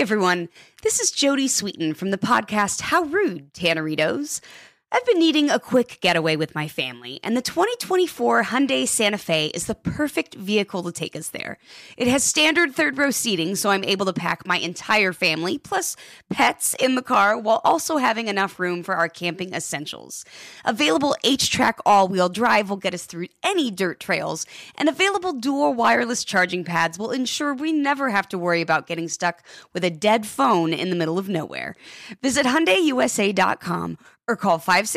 everyone. This is Jody Sweeten from the podcast How Rude, Tanneritos. I've been needing a quick getaway with my family, and the 2024 Hyundai Santa Fe is the perfect vehicle to take us there. It has standard third-row seating, so I'm able to pack my entire family, plus pets, in the car, while also having enough room for our camping essentials. Available H-Track all-wheel drive will get us through any dirt trails, and available dual wireless charging pads will ensure we never have to worry about getting stuck with a dead phone in the middle of nowhere. Visit HyundaiUSA.com or call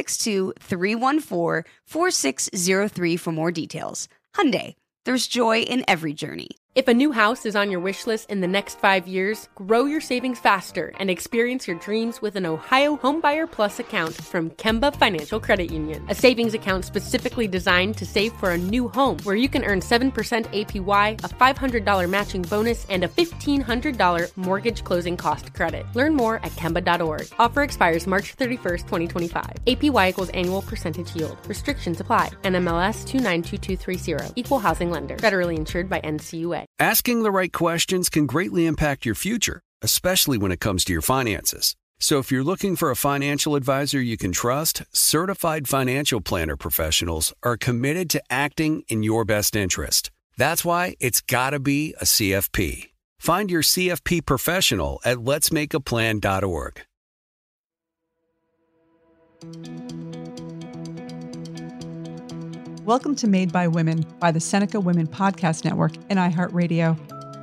562-314-4603 for more details. Hyundai, there's joy in every journey. If a new house is on your wish list in the next 5 years, grow your savings faster and experience your dreams with an Ohio Homebuyer Plus account from Kemba Financial Credit Union. A savings account specifically designed to save for a new home where you can earn 7% APY, a $500 matching bonus, and a $1,500 mortgage closing cost credit. Learn more at Kemba.org. Offer expires March 31st, 2025. APY equals annual percentage yield. Restrictions apply. NMLS 292230. Equal housing lender. Federally insured by NCUA. Asking the right questions can greatly impact your future, especially when it comes to your finances. So if you're looking for a financial advisor you can trust, certified financial planner professionals are committed to acting in your best interest. That's why it's got to be a CFP. Find your CFP professional at letsmakeaplan.org. Welcome to Made by Women by the Seneca Women Podcast Network and iHeartRadio.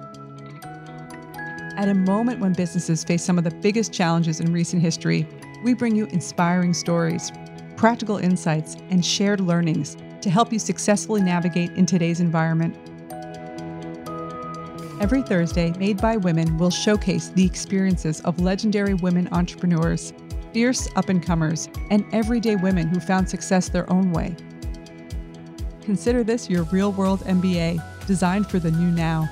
At a moment when businesses face some of the biggest challenges in recent history, we bring you inspiring stories, practical insights, and shared learnings to help you successfully navigate in today's environment. Every Thursday, Made by Women will showcase the experiences of legendary women entrepreneurs, fierce up-and-comers, and everyday women who found success their own way. Consider this your real-world MBA, designed for the new now.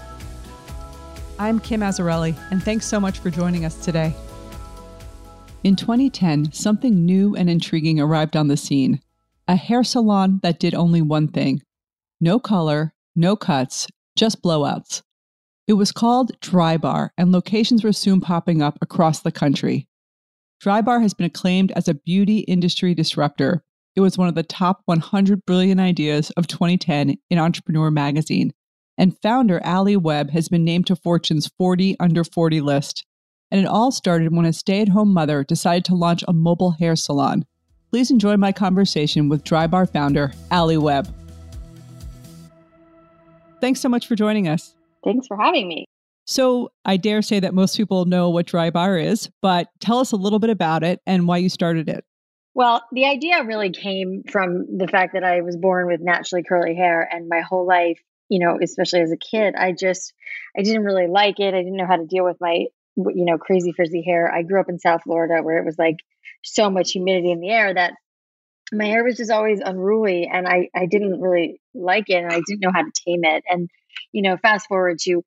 I'm Kim Azzarelli, and thanks so much for joining us today. In 2010, something new and intriguing arrived on the scene. A hair salon that did only one thing. No color, no cuts, just blowouts. It was called Drybar, and locations were soon popping up across the country. Drybar has been acclaimed as a beauty industry disruptor. It was one of the top 100 brilliant ideas of 2010 in Entrepreneur magazine, and founder Ali Webb has been named to Fortune's 40 Under 40 list. And it all started when a stay-at-home mother decided to launch a mobile hair salon. Please enjoy my conversation with Drybar founder Ali Webb. Thanks so much for joining us. Thanks for having me. So I dare say that most people know what Drybar is, but tell us a little bit about it and why you started it. Well, the idea really came from the fact that I was born with naturally curly hair, and my whole life, especially as a kid, I didn't really like it. I didn't know how to deal with my, crazy frizzy hair. I grew up in South Florida where it was like so much humidity in the air that my hair was just always unruly, and I didn't really like it, and I didn't know how to tame it. And, fast forward to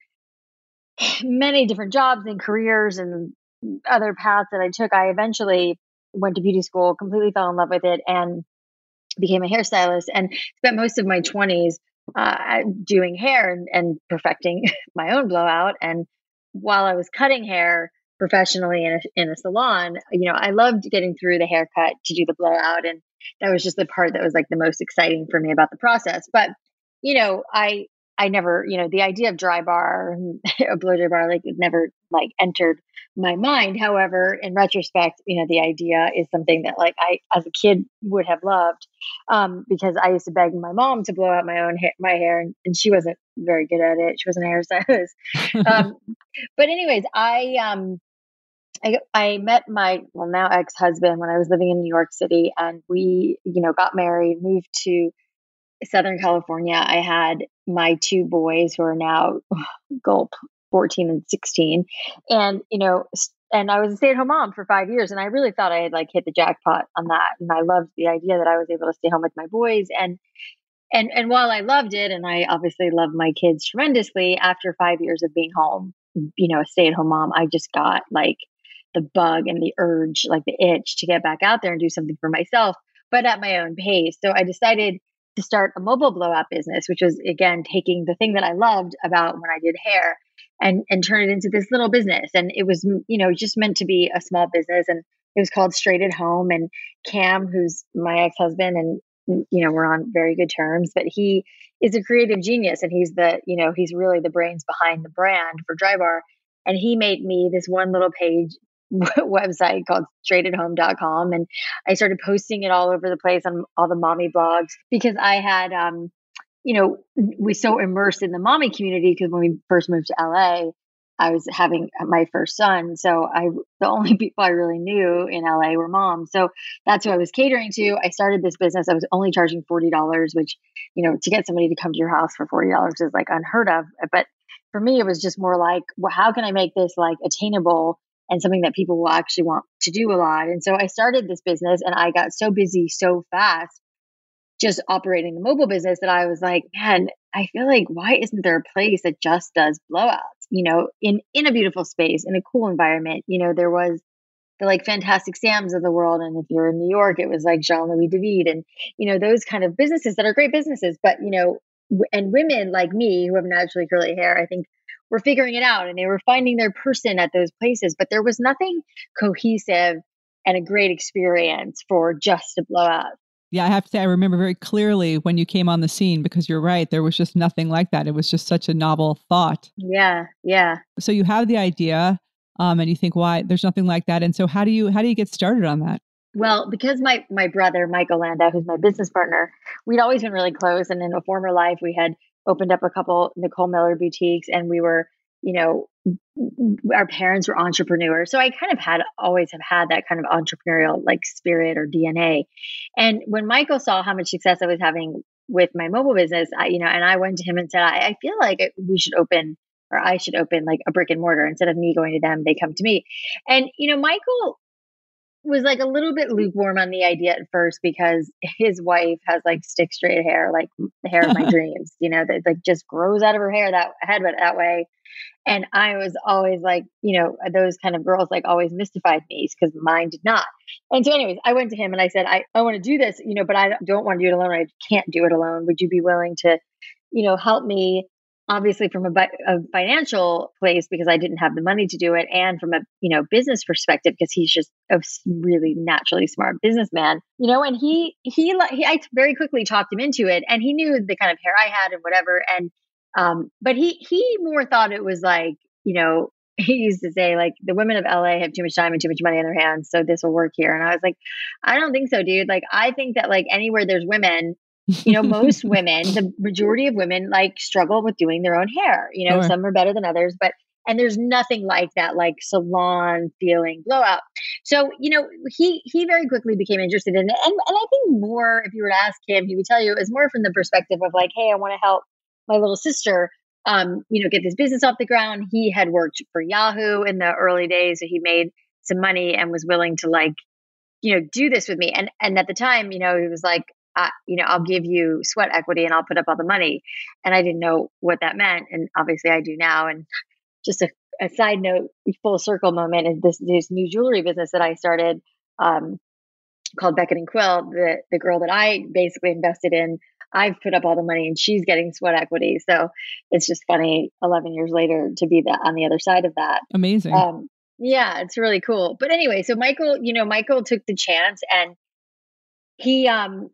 many different jobs and careers and other paths that I took, I eventually went to beauty school, completely fell in love with it, and became a hairstylist, and spent most of my 20s doing hair and perfecting my own blowout. And while I was cutting hair professionally in a salon, I loved getting through the haircut to do the blowout, and that was just the part that was like the most exciting for me about the process. But I never, the idea of Drybar, a blow dry bar, it never entered my mind. However, in retrospect, the idea is something that I, as a kid, would have loved, because I used to beg my mom to blow out my hair, and she wasn't very good at it. She wasn't a hairstylist. But anyways, I met my now ex-husband when I was living in New York City, and we, got married, moved to Southern California. I had my two boys who are now 14 and 16. And, and I was a stay-at-home mom for 5 years, and I really thought I had hit the jackpot on that. And I loved the idea that I was able to stay home with my boys. And while I loved it, and I obviously love my kids tremendously, after 5 years of being home, a stay-at-home mom, I just got the bug and the urge, the itch to get back out there and do something for myself, but at my own pace. So I decided to start a mobile blowout business, which was, again, taking the thing that I loved about when I did hair and turn it into this little business. And it was, just meant to be a small business. And it was called Straight at Home. And Cam, who's my ex-husband, and, we're on very good terms, but he is a creative genius. And he's really the brains behind the brand for Drybar. And he made me this one little page website called straightathome.com. And I started posting it all over the place on all the mommy blogs because I had, we so immersed in the mommy community because when we first moved to LA, I was having my first son. So the only people I really knew in LA were moms. So that's who I was catering to. I started this business. I was only charging $40, which, to get somebody to come to your house for $40 is like unheard of. But for me, it was just more like, well, how can I make this like attainable and something that people will actually want to do a lot? And so I started this business and I got so busy so fast just operating the mobile business that I was like, man, I feel like, why isn't there a place that just does blowouts, in a beautiful space, in a cool environment? There was the like Fantastic Sam's of the world. And if you're in New York, it was like Jean-Louis David and, those kind of businesses that are great businesses. But, and women like me who have naturally curly hair, I think were figuring it out and they were finding their person at those places. But there was nothing cohesive and a great experience for just a blowout. Yeah, I have to say, I remember very clearly when you came on the scene because you're right. There was just nothing like that. It was just such a novel thought. Yeah. So you have the idea and you think, why? There's nothing like that. And so how do you get started on that? Well, because my brother, Michael Landau, who's my business partner, we'd always been really close. And in a former life, we had opened up a couple Nicole Miller boutiques and we were, our parents were entrepreneurs. So I kind of always have had that kind of entrepreneurial like spirit or DNA. And when Michael saw how much success I was having with my mobile business, and I went to him and said, I feel like I should open like a brick and mortar. Instead of me going to them, they come to me. And, Michael was like a little bit lukewarm on the idea at first because his wife has like stick straight hair, like the hair of my dreams, that like just grows out of her head that way. And I was always like, those kind of girls like always mystified me because mine did not. And so anyways, I went to him and I said, I want to do this, but I don't want to do it alone. I can't do it alone. Would you be willing to, help me? Obviously from a financial place because I didn't have the money to do it. And from a, business perspective, because he's just a really naturally smart businessman, and I very quickly talked him into it and he knew the kind of hair I had and whatever. And, but he more thought it was like, he used to say like the women of LA have too much time and too much money on their hands. So this will work here. And I was like, I don't think so, dude. Like, I think that like anywhere there's women, most women, the majority of women like struggle with doing their own hair. Sure. Some are better than others, and there's nothing like that, like salon feeling blowout. So, he very quickly became interested in it. And I think more, if you were to ask him, he would tell you it was more from the perspective of like, hey, I want to help my little sister, get this business off the ground. He had worked for Yahoo in the early days. So he made some money and was willing to like, do this with me. And at the time, he was like, I'll give you sweat equity and I'll put up all the money. And I didn't know what that meant. And obviously I do now. And just a side note, full circle moment is this new jewelry business that I started called Beckett and Quill. The girl that I basically invested in, I've put up all the money and she's getting sweat equity. So it's just funny 11 years later to be on the other side of that. Amazing. Yeah, it's really cool. But anyway, so Michael took the chance and he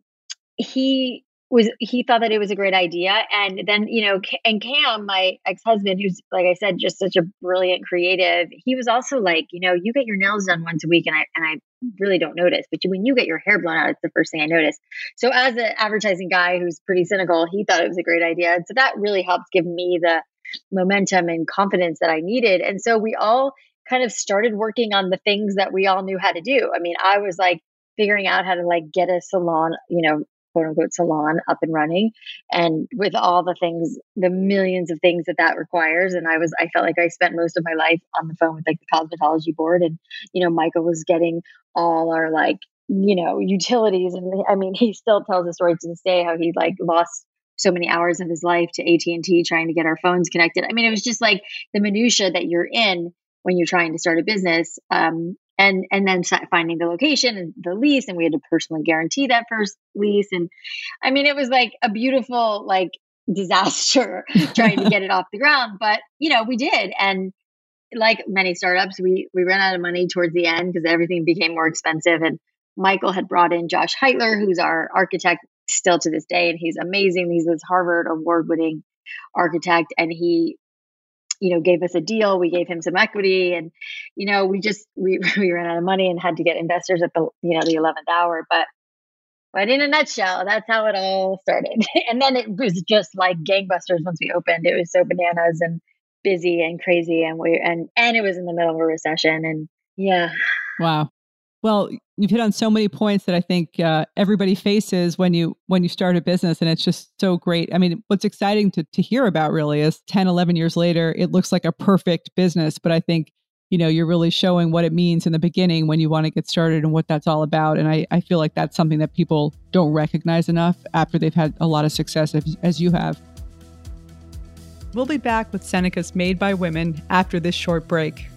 thought that it was a great idea. And then, and Cam, my ex-husband, who's, like I said, just such a brilliant creative, he was also like, you get your nails done once a week and I really don't notice, but when you get your hair blown out, it's the first thing I notice. So as an advertising guy who's pretty cynical, he thought it was a great idea. And so that really helped give me the momentum and confidence that I needed. And so we all kind of started working on the things that we all knew how to do. I mean, I was like figuring out how to like get a salon, quote unquote salon up and running. And with all the things, the millions of things that requires. And I felt like I spent most of my life on the phone with like the cosmetology board. And, Michael was getting all our like, utilities. And I mean, he still tells the story to this day, how he like lost so many hours of his life to AT&T trying to get our phones connected. I mean, it was just like the minutia that you're in when you're trying to start a business. And then finding the location and the lease, and we had to personally guarantee that first lease. And I mean, it was like a beautiful, like disaster trying to get it off the ground. But, we did. And like many startups, we ran out of money towards the end because everything became more expensive. And Michael had brought in Josh Heitler, who's our architect still to this day. And he's amazing. He's this Harvard award-winning architect. And he, gave us a deal. We gave him some equity, and, we ran out of money and had to get investors at the 11th hour. But in a nutshell, that's how it all started. And then it was just like gangbusters once we opened. It was so bananas and busy and crazy, and it was in the middle of a recession, and yeah. Wow. Well, you've hit on so many points that I think everybody faces when you start a business, and it's just so great. I mean, what's exciting to hear about really is 10, 11 years later, it looks like a perfect business, but I think, you're really showing what it means in the beginning when you want to get started and what that's all about. And I feel like that's something that people don't recognize enough after they've had a lot of success as you have. We'll be back with Seneca's Made by Women after this short break.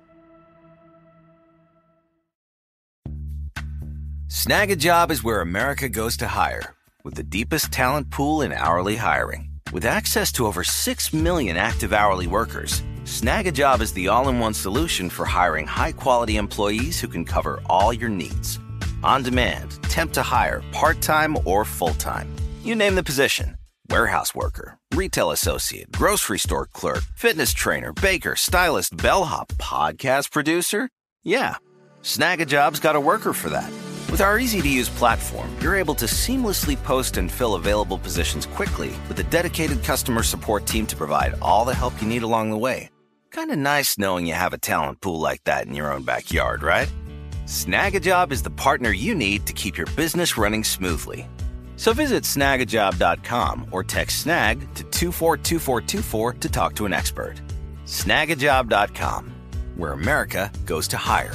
Snag a Job is where America goes to hire, with the deepest talent pool in hourly hiring. With access to over 6 million active hourly workers, Snag a Job is the all-in-one solution for hiring high-quality employees who can cover all your needs. On demand, temp to hire, part-time or full-time. You name the position. Warehouse worker, retail associate, grocery store clerk, fitness trainer, baker, stylist, bellhop, podcast producer. Yeah, Snag a Job's got a worker for that. With our easy-to-use platform, you're able to seamlessly post and fill available positions quickly with a dedicated customer support team to provide all the help you need along the way. Kind of nice knowing you have a talent pool like that in your own backyard, right? Snag a Job is the partner you need to keep your business running smoothly. So visit snagajob.com or text snag to 242424 to talk to an expert. Snagajob.com, where America goes to hire.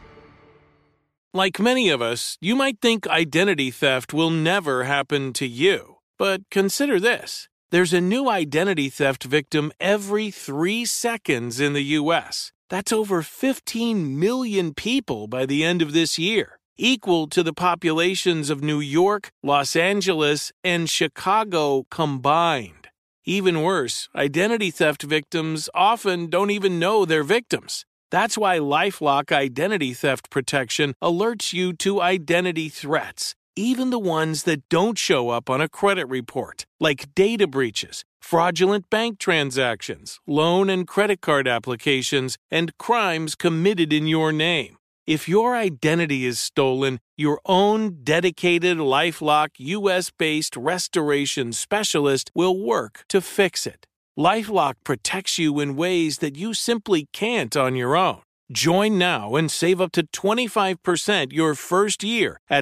Like many of us, you might think identity theft will never happen to you. But consider this. There's a new identity theft victim every 3 seconds in the U.S. That's over 15 million people by the end of this year, equal to the populations of New York, Los Angeles, and Chicago combined. Even worse, identity theft victims often don't even know they're victims. That's why LifeLock Identity Theft Protection alerts you to identity threats, even the ones that don't show up on a credit report, like data breaches, fraudulent bank transactions, loan and credit card applications, and crimes committed in your name. If your identity is stolen, your own dedicated LifeLock US-based restoration specialist will work to fix it. LifeLock protects you in ways that you simply can't on your own. Join now and save up to 25% your first year at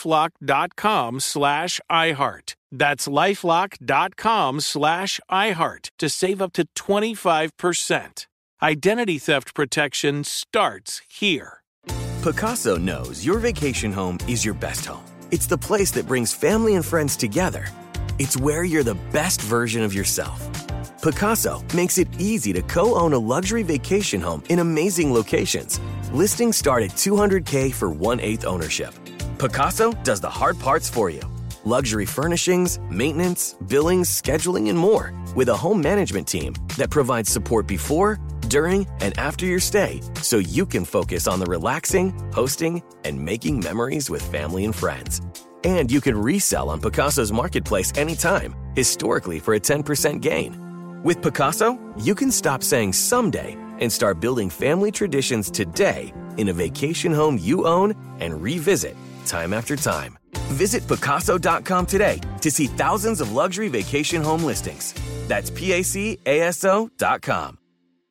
LifeLock.com/iHeart. That's LifeLock.com/iHeart to save up to 25%. Identity theft protection starts here. Pacaso knows your vacation home is your best home. It's the place that brings family and friends together. It's where you're the best version of yourself. Pacaso makes it easy to co-own a luxury vacation home in amazing locations. Listings start at $200K for 1/8 ownership. Pacaso does the hard parts for you. Luxury furnishings, maintenance, billings, scheduling, and more. With a home management team that provides support before, during, and after your stay, so you can focus on the relaxing, hosting, and making memories with family and friends. And you can resell on Pacaso's marketplace anytime, historically for a 10% gain. With Pacaso, you can stop saying someday and start building family traditions today in a vacation home you own and revisit time after time. Visit Pacaso.com today to see thousands of luxury vacation home listings. That's PACASO.com.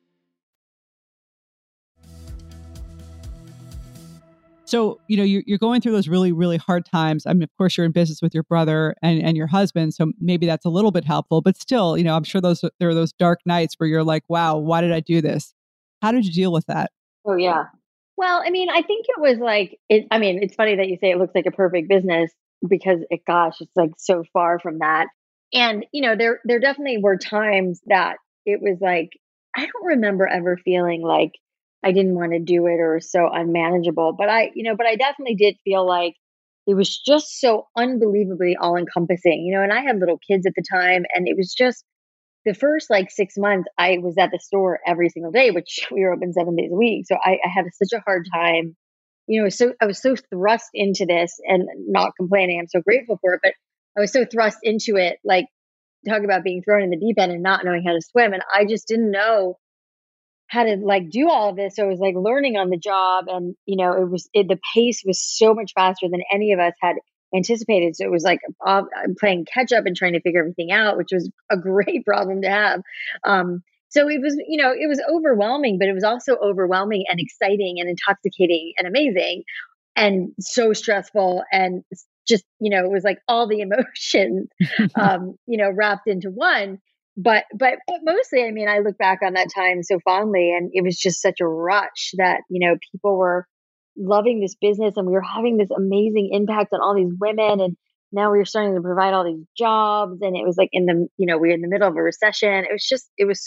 So, you're going through those really, really hard times. I mean, of course, you're in business with your brother and your husband, so maybe that's a little bit helpful. But still, I'm sure there are those dark nights where you're like, wow, why did I do this? How did you deal with that? Oh, yeah. Well, I mean, I think it was like, it's funny that you say it looks like a perfect business because, it's like so far from that. And, there definitely were times that it was like, I don't remember ever feeling like I didn't want to do it or so unmanageable. But I definitely did feel like it was just so unbelievably all encompassing, and I had little kids at the time, and it was just the first like 6 months I was at the store every single day, which we were open 7 days a week. So I had such a hard time, so I was so thrust into this and not complaining. I'm so grateful for it, but I was so thrust into it, like talk about being thrown in the deep end and not knowing how to swim. And I just didn't know how to like do all of this. So I was like learning on the job, and the pace was so much faster than any of us had anticipated. So it was like I'm playing catch up and trying to figure everything out, which was a great problem to have. So it was, it was overwhelming, but it was also overwhelming and exciting and intoxicating and amazing and so stressful. And just, it was like all the emotions, wrapped into one. But mostly, I mean, I look back on that time so fondly, and it was just such a rush that, people were loving this business, and we were having this amazing impact on all these women. And now we were starting to provide all these jobs, and it was like we were in the middle of a recession. It was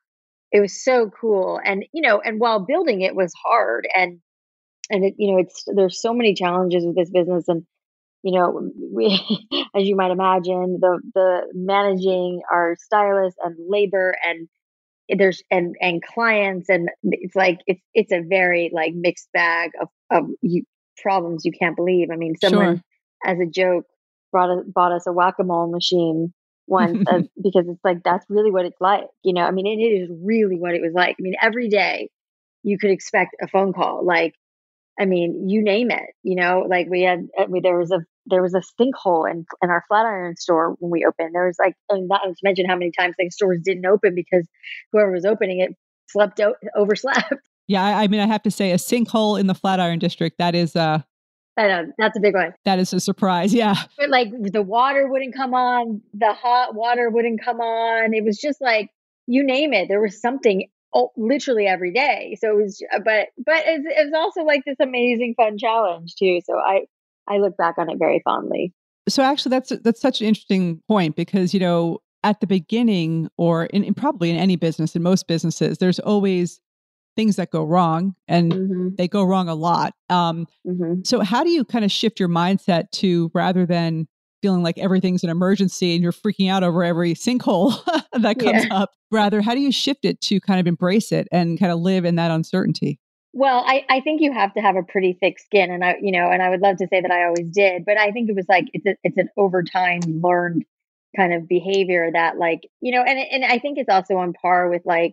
so cool. And, and while building it was hard, and there's so many challenges with this business. And, we, as you might imagine, the managing our stylists and labor and and clients, and it's like it's a very like mixed bag of problems you can't believe. I mean, someone as a joke bought us a whack-a-mole machine once because it's like that's really what it's like. I mean, it is really what it was like. I mean, every day you could expect a phone call. Like, I mean, you name it. Like there was a sinkhole in our Flatiron store when we opened. There was like, and not to mention how many times like stores didn't open because whoever was opening it overslept. Yeah, I mean, I have to say, a sinkhole in the Flatiron district, that is I know, that's a big one. That is a surprise, yeah. But like the water wouldn't come on, the hot water wouldn't come on. It was just like, you name it, there was something literally every day. So it was, but it's also like this amazing fun challenge too. So I look back on it very fondly. So actually, that's such an interesting point because, at the beginning or probably in any business, in most businesses, there's always things that go wrong, and they go wrong a lot. So how do you kind of shift your mindset to, rather than feeling like everything's an emergency and you're freaking out over every sinkhole that comes up, rather, how do you shift it to kind of embrace it and kind of live in that uncertainty? Well, I think you have to have a pretty thick skin, and I would love to say that I always did, but I think it was like it's an over time learned kind of behavior that like, and I think it's also on par with like,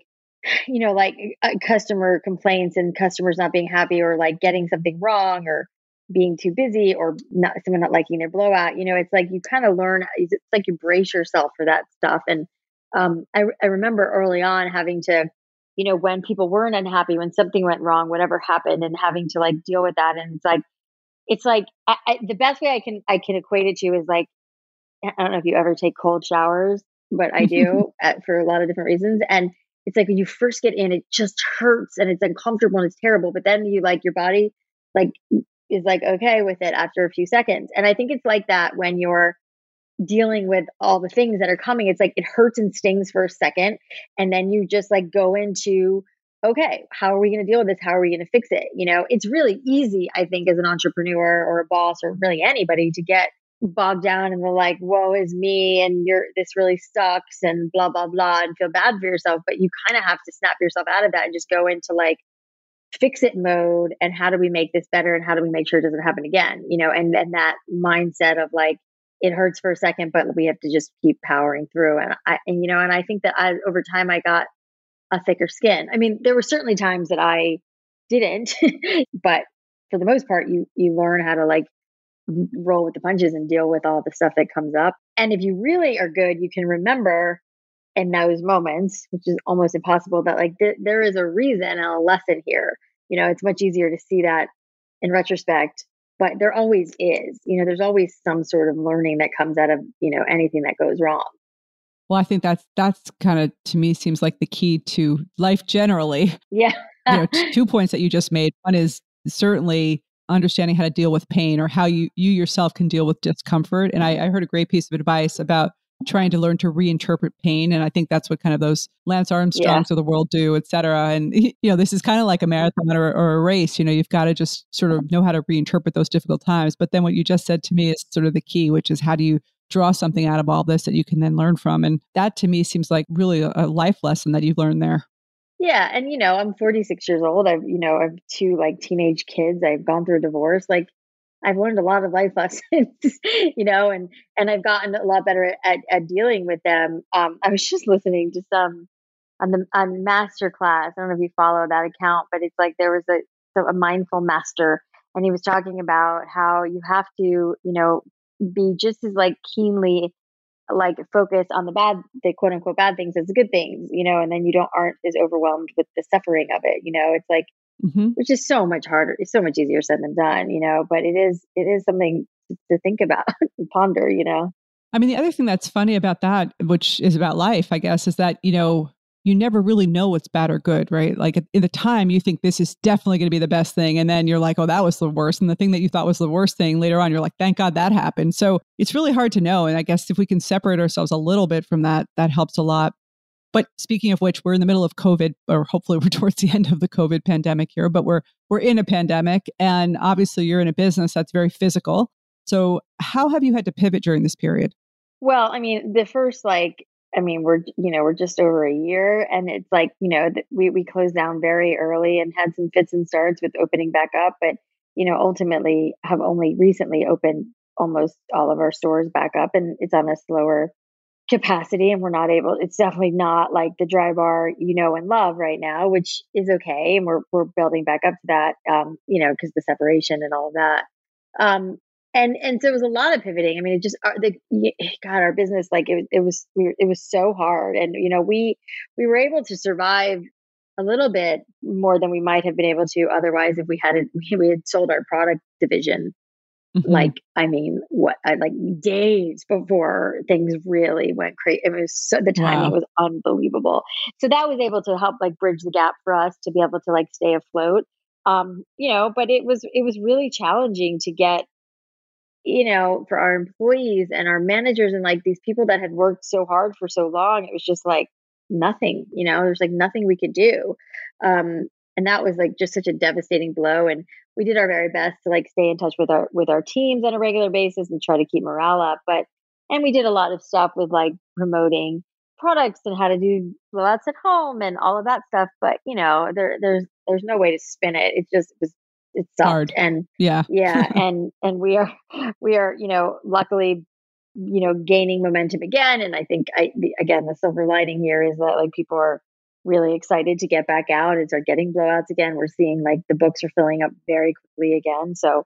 customer complaints and customers not being happy or like getting something wrong or being too busy or someone not liking their blowout. It's like you kind of learn. It's like you brace yourself for that stuff. And I remember early on having to, when people weren't unhappy, when something went wrong, whatever happened, and having to like deal with that. And it's like the best way I can equate it to is like, I don't know if you ever take cold showers, but I do for a lot of different reasons. And it's like when you first get in, it just hurts and it's uncomfortable and it's terrible. But then you like your body like is like okay with it after a few seconds. And I think it's like that when you're dealing with all the things that are coming. It's like it hurts and stings for a second, and then you just like go into, okay, how are we going to deal with this? How are we going to fix it? It's really easy, I think, as an entrepreneur or a boss or really anybody to get bogged down in the like, woe is me, and this really sucks and blah, blah, blah, and feel bad for yourself. But you kind of have to snap yourself out of that and just go into like fix it mode. And how do we make this better? And how do we make sure it doesn't happen again? And that mindset of like, it hurts for a second, but we have to just keep powering through. And I think that over time I got a thicker skin. I mean, there were certainly times that I didn't, but for the most part, you learn how to like roll with the punches and deal with all the stuff that comes up. And if you really are good, you can remember in those moments, which is almost impossible, that like there is a reason and a lesson here. It's much easier to see that in retrospect, but there always is. There's always some sort of learning that comes out of anything that goes wrong. Well, I think that's kind of, to me, seems like the key to life generally. Yeah. 2 points that you just made. One is certainly understanding how to deal with pain, or how you yourself can deal with discomfort. And I heard a great piece of advice about trying to learn to reinterpret pain. And I think that's what kind of those Lance Armstrongs of the world do, et cetera. And, this is kind of like a marathon or a race. You've got to just sort of know how to reinterpret those difficult times. But then what you just said to me is sort of the key, which is how do you draw something out of all this that you can then learn from? And that to me seems like really a life lesson that you've learned there. Yeah. And, I'm 46 years old. I've 2 like teenage kids. I've gone through a divorce. Like I've learned a lot of life lessons, and I've gotten a lot better at dealing with them. I was just listening to some on Masterclass. I don't know if you follow that account, but it's like there was a mindful master, and he was talking about how you have to, be just as like keenly like focus on the quote unquote bad things as the good things, and then you aren't as overwhelmed with the suffering of it. It's like, which is so much harder. It's so much easier said than done, but it is something to think about and ponder, I mean, the other thing that's funny about that, which is about life, I guess, is that, you never really know what's bad or good, right? Like in the time you think this is definitely going to be the best thing. And then you're like, oh, that was the worst. And the thing that you thought was the worst thing later on, you're like, thank God that happened. So it's really hard to know. And I guess if we can separate ourselves a little bit from that, that helps a lot. But speaking of which, we're in the middle of COVID, or hopefully we're towards the end of the COVID pandemic here, but we're in a pandemic. And obviously you're in a business that's very physical. So how have you had to pivot during this period? Well, I mean, the first we're just over a year, and it's like, we closed down very early and had some fits and starts with opening back up, but, ultimately have only recently opened almost all of our stores back up, and it's on a slower capacity, and it's definitely not like the Drybar, and love right now, which is okay. And we're building back up to that, because the separation and all of that. And so it was a lot of pivoting. I mean, our business, like it was so hard. And, we were able to survive a little bit more than we might have been able to otherwise if we had sold our product division. Like, I mean, days before things really went crazy. It was the timing was unbelievable. So that was able to help like bridge the gap for us to be able to like stay afloat. But it was really challenging to get, for our employees and our managers and like these people that had worked so hard for so long. It was just like nothing, there's like nothing we could do. And that was like just such a devastating blow. And we did our very best to like stay in touch with our teams on a regular basis and try to keep morale up. And we did a lot of stuff with like promoting products and how to do blowouts at home and all of that stuff. But there's no way to spin it. It sucked. Hard. And yeah. And we are, luckily, gaining momentum again. And I think the silver lining here is that like people are really excited to get back out and start getting blowouts again. We're seeing like the books are filling up very quickly again. So,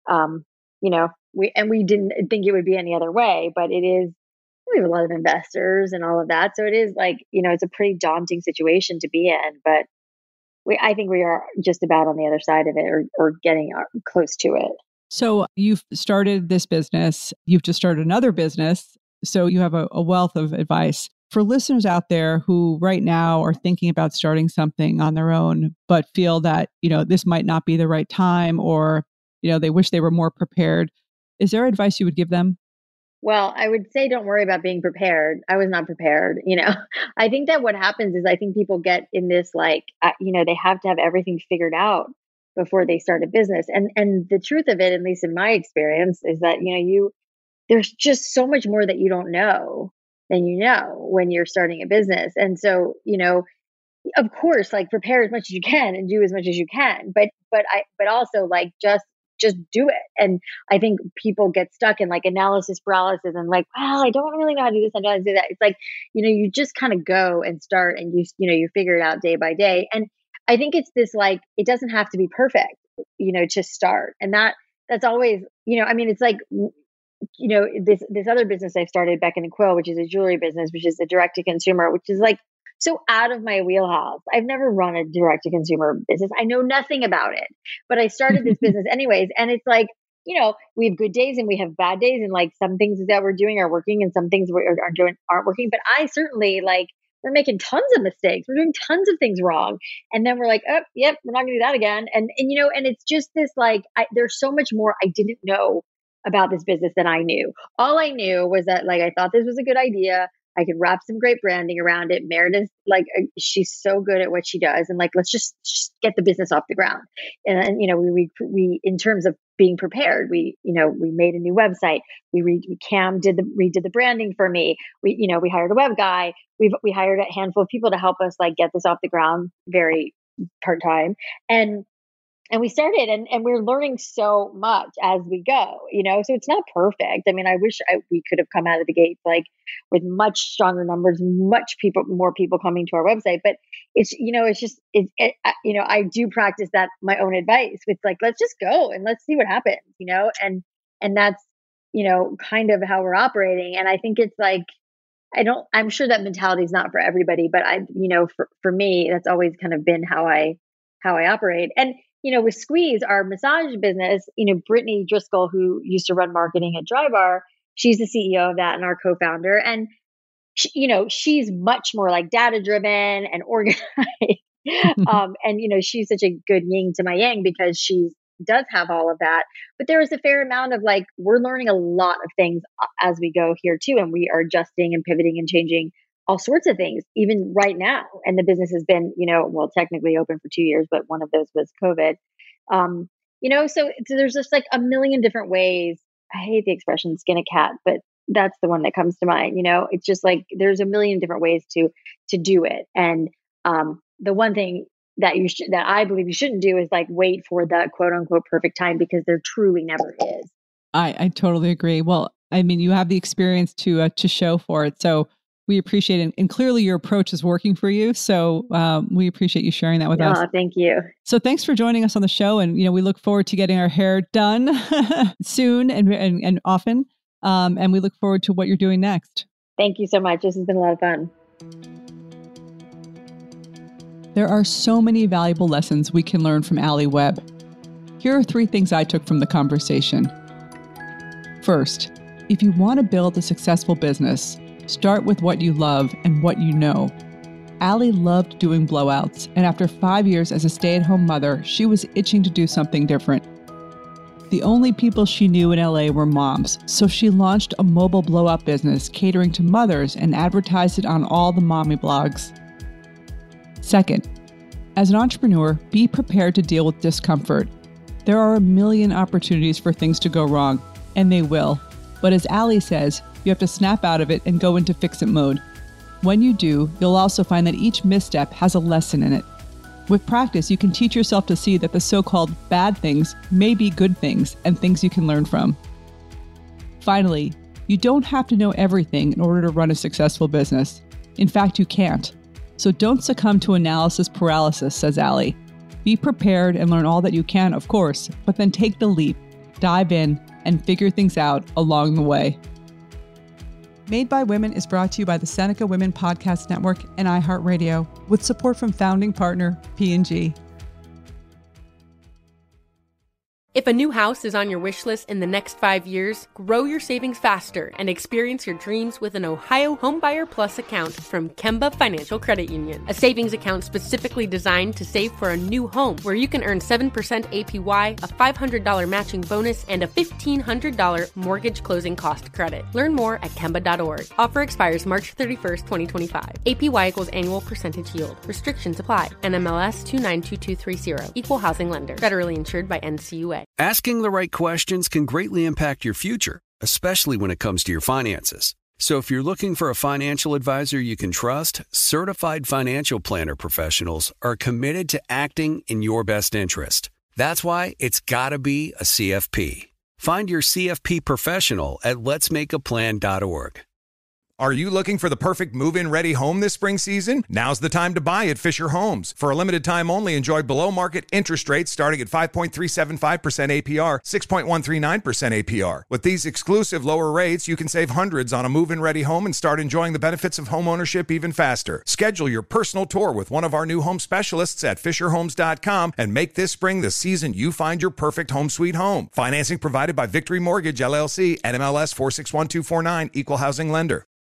we didn't think it would be any other way, but we have a lot of investors and all of that. So it is like, it's a pretty daunting situation to be in, but I think we are just about on the other side of it or getting close to it. So you've started this business, you've just started another business. So you have a wealth of advice for listeners out there who right now are thinking about starting something on their own, but feel that, this might not be the right time or, they wish they were more prepared. Is there advice you would give them? Well, I would say don't worry about being prepared. I was not prepared. I think that what happens is I think people get in this like, they have to have everything figured out before they start a business. And the truth of it, at least in my experience, is that, there's just so much more that you don't know than when you're starting a business. And so, of course, like prepare as much as you can and do as much as you can, but also like just do it. And I think people get stuck in like analysis paralysis and like, well, I don't really know how to do this. I don't know how to do that. It's like, you just kind of go and start and you figure it out day by day. And I think it's this, like, it doesn't have to be perfect, to start. And that's always, it's like, this other business I've started, Beckon and Quill, which is a jewelry business, which is a direct to consumer, which is like so out of my wheelhouse. I've never run a direct to consumer business. I know nothing about it, but I started this business anyways. And it's like, we have good days and we have bad days, and like some things that we're doing are working and some things aren't working. But I certainly we're making tons of mistakes. We're doing tons of things wrong. And then we're like, oh, yep, we're not gonna do that again. And it's just this, like, there's so much more I didn't know about this business than I knew. All I knew was that I thought this was a good idea. I could wrap some great branding around it. Meredith, she's so good at what she does. And let's just get the business off the ground. And we in terms of being prepared, we made a new website. Cam redid the branding for me. We hired a web guy. We hired a handful of people to help us get this off the ground very part-time. And we started and we're learning so much as we go, so it's not perfect. I mean, I wish we could have come out of the gates with much stronger numbers, more people coming to our website. But I do practice that my own advice with let's just go and let's see what happens, and that's, kind of how we're operating. And I think it's I'm sure that mentality is not for everybody, but for me, that's always kind of been how I operate. And with Squeeze, our massage business, Brittany Driscoll, who used to run marketing at Drybar, she's the CEO of that and our co-founder. And, she's much more data driven and organized. And, she's such a good yin to my yang because she does have all of that. But there is a fair amount of we're learning a lot of things as we go here too. And we are adjusting and pivoting and changing all sorts of things, even right now. And the business has been, technically open for 2 years, but one of those was COVID. So there's just a million different ways. I hate the expression skin a cat, but that's the one that comes to mind. It's just there's a million different ways to do it. And the one thing that I believe you shouldn't do is wait for the quote unquote perfect time, because there truly never is. I totally agree. Well, I mean, you have the experience to show for it. So we appreciate it. And clearly your approach is working for you. So we appreciate you sharing that with us. Oh, thank you. So thanks for joining us on the show. And, we look forward to getting our hair done soon and often. And we look forward to what you're doing next. Thank you so much. This has been a lot of fun. There are so many valuable lessons we can learn from Alli Webb. Here are 3 things I took from the conversation. First, if you want to build a successful business, start with what you love and what you know. Alli loved doing blowouts, and after 5 years as a stay-at-home mother, she was itching to do something different. The only people she knew in LA were moms, so she launched a mobile blowout business catering to mothers and advertised it on all the mommy blogs. Second, as an entrepreneur, be prepared to deal with discomfort. There are a million opportunities for things to go wrong, and they will. But as Alli says, you have to snap out of it and go into fix-it mode. When you do, you'll also find that each misstep has a lesson in it. With practice, you can teach yourself to see that the so-called bad things may be good things and things you can learn from. Finally, you don't have to know everything in order to run a successful business. In fact, you can't. So don't succumb to analysis paralysis, says Alli. Be prepared and learn all that you can, of course, but then take the leap, dive in, and figure things out along the way. Made by Women is brought to you by the Seneca Women Podcast Network and iHeartRadio, with support from founding partner P&G. If a new house is on your wish list in the next 5 years, grow your savings faster and experience your dreams with an Ohio Homebuyer Plus account from Kemba Financial Credit Union. A savings account specifically designed to save for a new home, where you can earn 7% APY, a $500 matching bonus, and a $1,500 mortgage closing cost credit. Learn more at Kemba.org. Offer expires March 31st, 2025. APY equals annual percentage yield. Restrictions apply. NMLS 292230. Equal housing lender. Federally insured by NCUA. Asking the right questions can greatly impact your future, especially when it comes to your finances. So if you're looking for a financial advisor you can trust, certified financial planner professionals are committed to acting in your best interest. That's why it's got to be a CFP. Find your CFP professional at letsmakeaplan.org. Are you looking for the perfect move-in ready home this spring season? Now's the time to buy at Fisher Homes. For a limited time only, enjoy below-market interest rates starting at 5.375% APR, 6.139% APR. With these exclusive lower rates, you can save hundreds on a move-in ready home and start enjoying the benefits of home ownership even faster. Schedule your personal tour with one of our new home specialists at FisherHomes.com and make this spring the season you find your perfect home sweet home. Financing provided by Victory Mortgage, LLC, NMLS 461249, Equal Housing Lender.